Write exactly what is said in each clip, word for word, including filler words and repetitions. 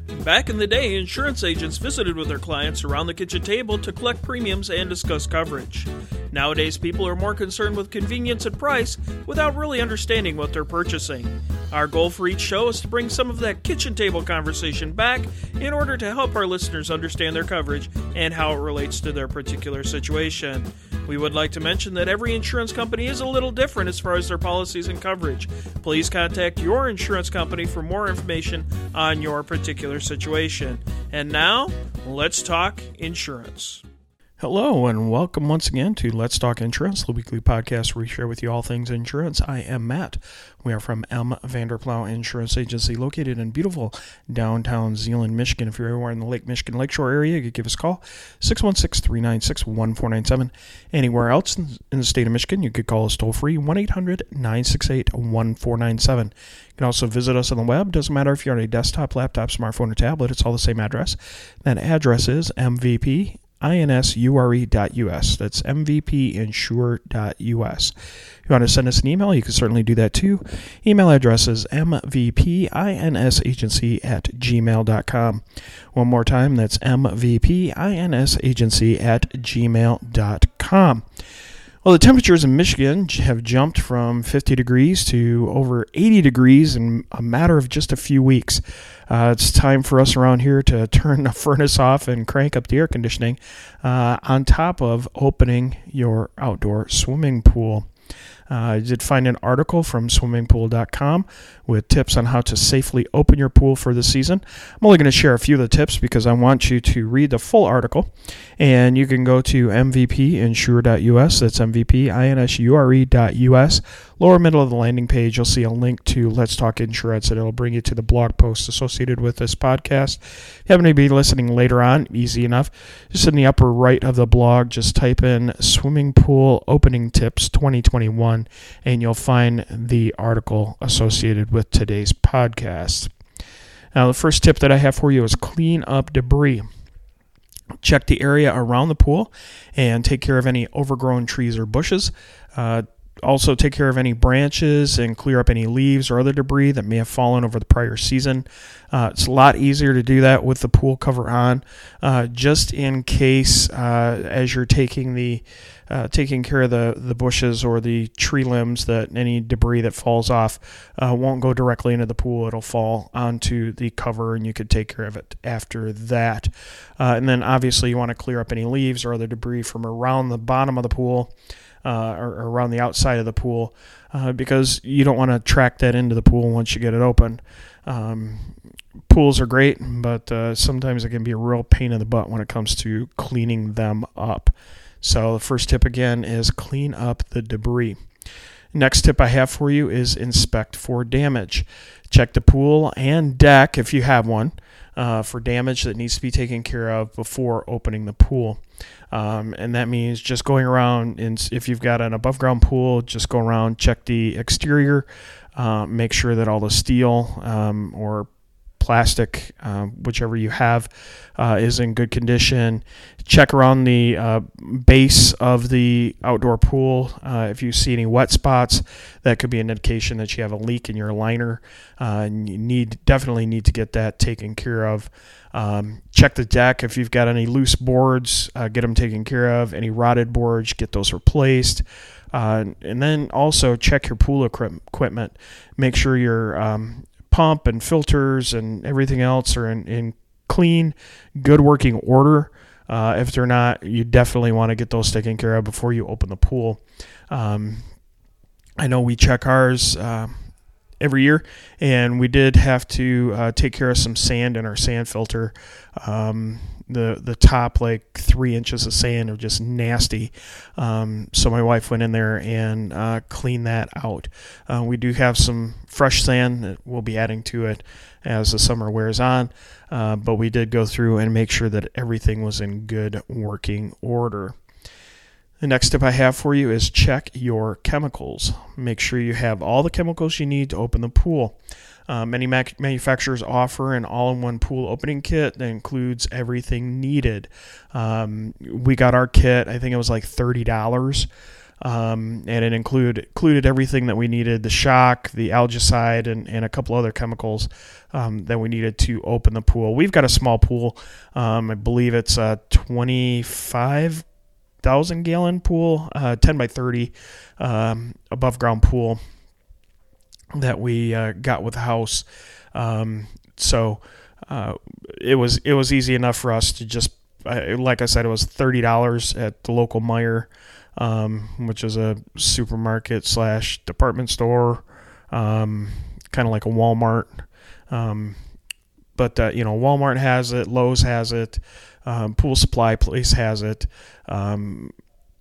Back in the day, insurance agents visited with their clients around the kitchen table to collect premiums and discuss coverage. Nowadays, people are more concerned with convenience and price without really understanding what they're purchasing. Our goal for each show is to bring some of that kitchen table conversation back in order to help our listeners understand their coverage and how it relates to their particular situation. We would like to mention that every insurance company is a little different as far as their policies and coverage. Please contact your insurance company for more information on your particular situation. And now, let's talk insurance. Hello and welcome once again to Let's Talk Insurance, the weekly podcast where we share with you all things insurance. I am Matt. We are from M. Vanderplow Insurance Agency located in beautiful downtown Zeeland, Michigan. If you're anywhere in the Lake Michigan Lakeshore area, you can give us a call, six one six, three nine six, one four nine seven. Anywhere else in the state of Michigan, you could call us toll free, one eight hundred, nine six eight, one four nine seven. You can also visit us on the web. Doesn't matter if you're on a desktop, laptop, smartphone, or tablet, it's all the same address. That address is M V P insure dot U S. That's M V P insure dot U S. If you want to send us an email, you can certainly do that too. Email address is M V P insagency at gmail dot com. One more time, that's M V P insagency at gmail dot com. Well, the temperatures in Michigan have jumped from fifty degrees to over eighty degrees in a matter of just a few weeks. Uh, it's time for us around here to turn the furnace off and crank up the air conditioning uh, on top of opening your outdoor swimming pool. Uh, I did find an article from swimming pool dot com with tips on how to safely open your pool for the season. I'm only going to share a few of the tips because I want you to read the full article. And you can go to M V P insure dot U S. That's M V P insure dot U S. Lower middle of the landing page, you'll see a link to Let's Talk Insurance, and it'll bring you to the blog post associated with this podcast. If you happen to be listening later on, easy enough. Just in the upper right of the blog, just type in Swimming Pool Opening Tips twenty twenty-one, and you'll find the article associated with today's podcast. Now, the first tip that I have for you is clean up debris. Check the area around the pool and take care of any overgrown trees or bushes. Uh, Also take care of any branches and clear up any leaves or other debris that may have fallen over the prior season. Uh, it's a lot easier to do that with the pool cover on, uh, just in case uh, as you're taking the uh, taking care of the, the bushes or the tree limbs, that any debris that falls off uh, won't go directly into the pool. It'll fall onto the cover, and you could take care of it after that. Uh, and then obviously you want to clear up any leaves or other debris from around the bottom of the pool. Uh, or, or around the outside of the pool, uh, because you don't want to track that into the pool once you get it open. Um, pools are great, but uh, sometimes it can be a real pain in the butt when it comes to cleaning them up. So the first tip again is clean up the debris. Next tip I have for you is inspect for damage. Check the pool and deck, if you have one, uh, for damage that needs to be taken care of before opening the pool. Um, and that means just going around, and if you've got an above ground pool, just go around, check the exterior, uh, make sure that all the steel um, or plastic, uh, whichever you have, uh, is in good condition. Check around the uh, base of the outdoor pool. Uh, if you see any wet spots, that could be an indication that you have a leak in your liner, uh, and you need definitely need to get that taken care of. Um, check the deck. If you've got any loose boards, uh, get them taken care of. Any rotted boards, get those replaced. Uh, and then also check your pool equipment. Make sure your um, pump and filters and everything else are in, in clean, good working order. Uh, if they're not, you definitely want to get those taken care of before you open the pool. Um, I know we check ours uh, every year, and we did have to uh, take care of some sand in our sand filter. Um, the the top like three inches of sand are just nasty. Um, so my wife went in there and uh, cleaned that out. Uh, we do have some fresh sand that we'll be adding to it as the summer wears on. Uh, but we did go through and make sure that everything was in good working order. The next tip I have for you is check your chemicals. Make sure you have all the chemicals you need to open the pool. Uh, many mac- manufacturers offer an all-in-one pool opening kit that includes everything needed. Um, we got our kit, I think it was like thirty dollars. Um, and it include, included everything that we needed, the shock, the algicide, and, and a couple other chemicals um, that we needed to open the pool. We've got a small pool. Um, I believe it's a twenty-five thousand gallon pool, uh, ten by thirty um, above ground pool that we uh, got with the house. Um, so uh, it was it was easy enough for us to just, uh, like I said, it was thirty dollars at the local Meijer, um, which is a supermarket slash department store, um, kind of like a Walmart. Um, but uh, you know, Walmart has it, Lowe's has it, um, Pool Supply Place has it. Um,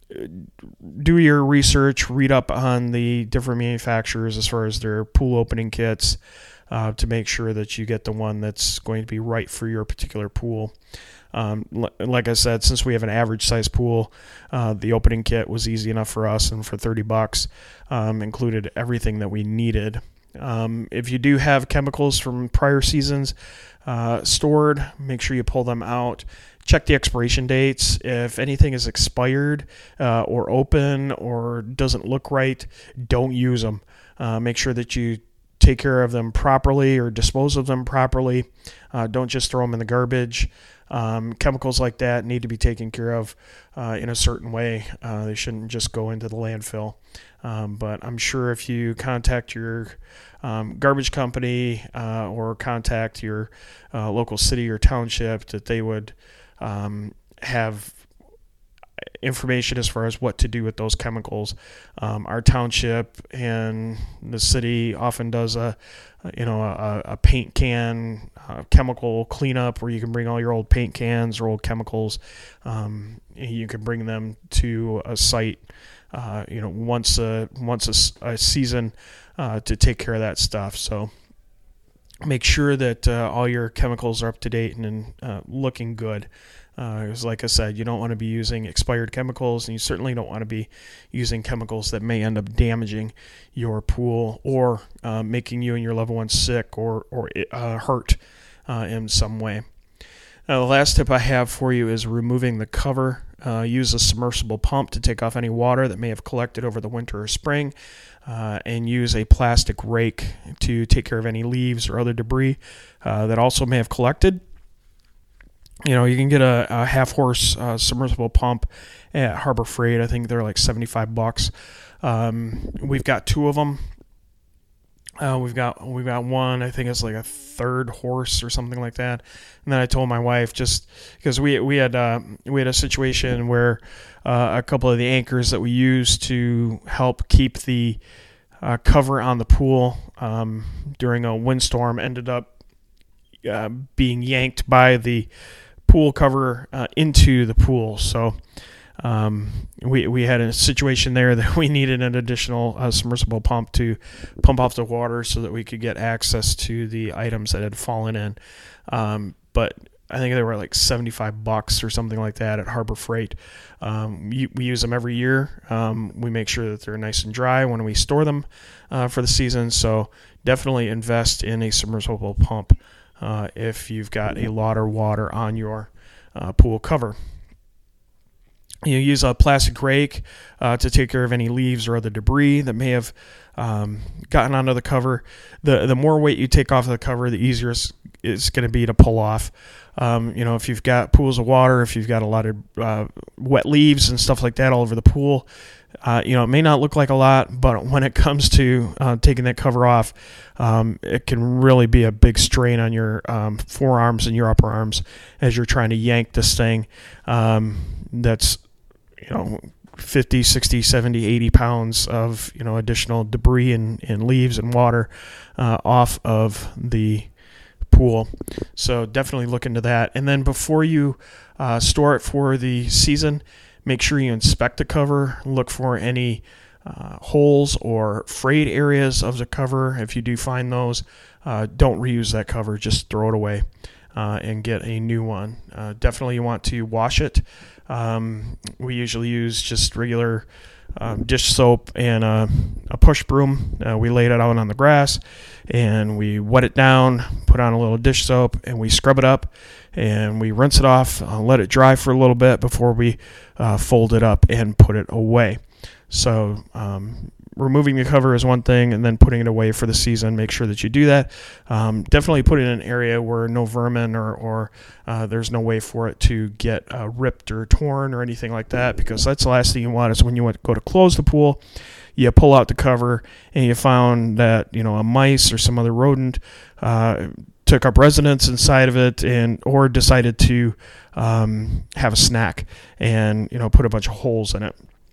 do your research, read up on the different manufacturers as far as their pool opening kits, uh, to make sure that you get the one that's going to be right for your particular pool. Um, l- like I said, since we have an average size pool, uh, the opening kit was easy enough for us, and for thirty bucks, um, included everything that we needed. Um, if you do have chemicals from prior seasons uh, stored, make sure you pull them out. Check the expiration dates. If anything is expired uh, or open or doesn't look right, don't use them. Uh, make sure that you take care of them properly or dispose of them properly. Uh, don't just throw them in the garbage. Um, chemicals like that need to be taken care of uh, in a certain way. Uh, they shouldn't just go into the landfill. Um, but I'm sure if you contact your um, garbage company uh, or contact your uh, local city or township, that they would um, have information as far as what to do with those chemicals. Um, our township and the city often does a, you know, a, a paint can uh, chemical cleanup where you can bring all your old paint cans or old chemicals. Um, you can bring them to a site, uh, you know, once a once a, a season uh, to take care of that stuff. So make sure that uh, all your chemicals are up to date and, and uh, looking good. Because, uh, like I said, you don't want to be using expired chemicals, and you certainly don't want to be using chemicals that may end up damaging your pool or uh, making you and your loved ones sick or, or uh, hurt uh, in some way. Now, the last tip I have for you is removing the cover. Uh, use a submersible pump to take off any water that may have collected over the winter or spring, uh, and use a plastic rake to take care of any leaves or other debris uh, that also may have collected. You know, you can get a, a half-horse uh, submersible pump at Harbor Freight. I think they're like seventy-five bucks. Um, we've got two of them. Uh, we've got we've got one. I think it's like a third horse or something like that. And then I told my wife, just because we we had uh, we had a situation where uh, a couple of the anchors that we used to help keep the uh, cover on the pool um, during a windstorm ended up uh, being yanked by the pool cover uh, into the pool. So um, we we had a situation there that we needed an additional uh, submersible pump to pump off the water so that we could get access to the items that had fallen in. Um, but I think they were like seventy-five bucks or something like that at Harbor Freight. Um, we, we use them every year. Um, we make sure that they're nice and dry when we store them uh, for the season. So definitely invest in a submersible pump Uh, if you've got a lot of water on your uh, pool cover. You use a plastic rake uh, to take care of any leaves or other debris that may have um, gotten onto the cover. The the more weight you take off of the cover, the easier it's, it's going to be to pull off. Um, you know, if you've got pools of water, if you've got a lot of uh, wet leaves and stuff like that all over the pool, Uh, you know, it may not look like a lot, but when it comes to uh, taking that cover off, um, it can really be a big strain on your um, forearms and your upper arms as you're trying to yank this thing. Um, that's, you know, fifty, sixty, seventy, eighty pounds of, you know, additional debris and, and leaves and water uh, off of the pool. So definitely look into that. And then before you uh, store it for the season, make sure you inspect the cover, look for any uh, holes or frayed areas of the cover. If you do find those, uh, don't reuse that cover, just throw it away uh, and get a new one. Uh, definitely you want to wash it. Um, we usually use just regular uh, dish soap and a, a push broom. Uh, we laid it out on the grass, and we wet it down, put on a little dish soap, and we scrub it up, and we rinse it off, uh, let it dry for a little bit before we uh, fold it up and put it away. So um, removing the cover is one thing, and then putting it away for the season. Make sure that you do that. Um, definitely put it in an area where no vermin or, or uh, there's no way for it to get uh, ripped or torn or anything like that, because that's the last thing you want is when you want to go to close the pool, you pull out the cover and you found that, you know, a mice or some other rodent uh, took up residence inside of it, and or decided to um, have a snack and, you know, put a bunch of holes in it.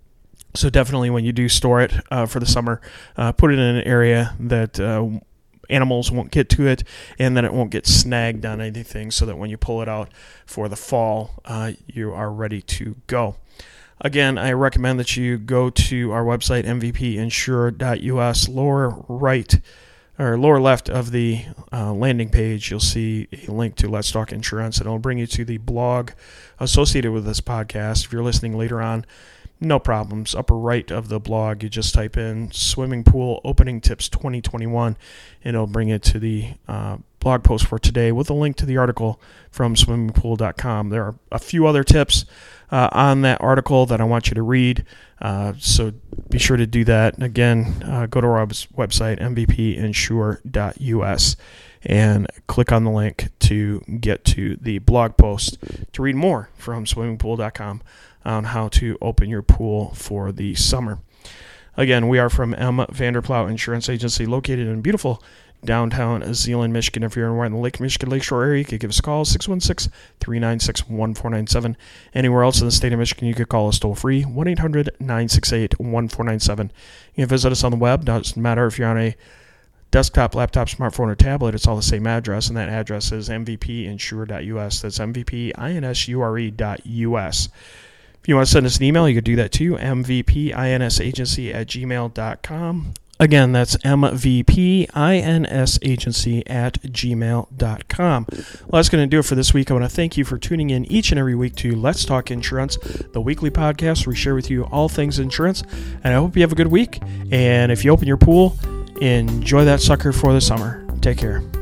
So definitely when you do store it uh, for the summer, uh, put it in an area that uh, animals won't get to it, and then it won't get snagged on anything, so that when you pull it out for the fall, uh, you are ready to go. Again, I recommend that you go to our website, m v p insure dot u s. Lower right or lower left of the uh, landing page, you'll see a link to Let's Talk Insurance, and it'll bring you to the blog associated with this podcast. If you're listening later on, no problems. Upper right of the blog, you just type in Swimming Pool Opening Tips twenty twenty-one, and it'll bring it to the uh, blog post for today with a link to the article from swimming pool dot com. There are a few other tips uh, on that article that I want you to read, uh, so be sure to do that. And again, uh, go to our website, m v p insure dot u s, and click on the link to get to the blog post to read more from swimming pool dot com on how to open your pool for the summer. Again, we are from M. Vanderplout Insurance Agency, located in beautiful downtown Zeeland, Michigan. If you're in the Lake Michigan Lakeshore area, you could give us a call, six one six, three nine six, one four nine seven. Anywhere else in the state of Michigan, you could call us toll-free, one eight hundred, nine six eight, one four nine seven. You can visit us on the web. Doesn't matter if you're on a desktop, laptop, smartphone, or tablet, it's all the same address, and that address is m v p insure dot u s. That's m v p insure dot u s. If you want to send us an email, you could do that too, m v p insagency at gmail dot com. Again, that's m v p insagency at gmail dot com. Well, that's going to do it for this week. I want to thank you for tuning in each and every week to Let's Talk Insurance, the weekly podcast where we share with you all things insurance. And I hope you have a good week. And if you open your pool, enjoy that sucker for the summer. Take care.